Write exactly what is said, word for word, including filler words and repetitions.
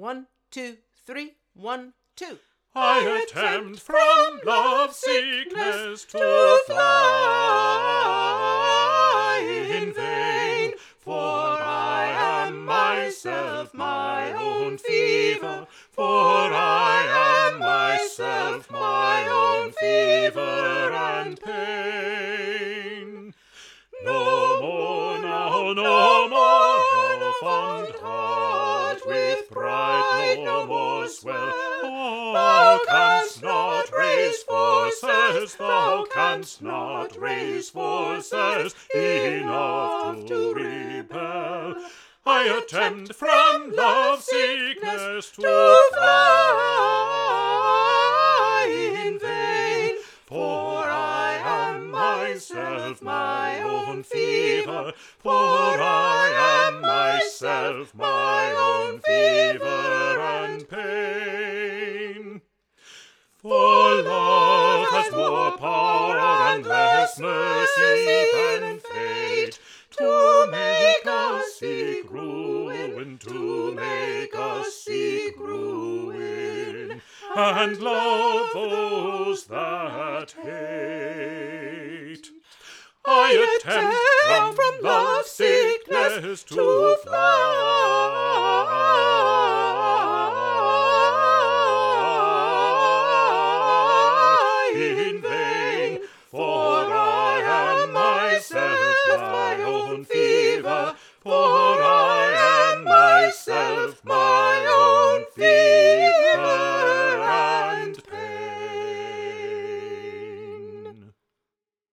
One, two, three, one, two. I attempt from love sickness to fly in vain, for I am myself my own fever, for I am myself my own fever and pain. No more now, no more, no fond heart with pride no more swell. Thou canst not raise forces, thou canst not raise forces enough to repel. I attempt from love sickness to fly in vain, for I am myself my own fever, for I am myself my own fever and pain. For love has more power and less mercy than fate, to make us seek ruin, to make us seek ruin, and love those that hate. I attempt from love sickness to fly in vain, for I am myself my own fever, for I am myself my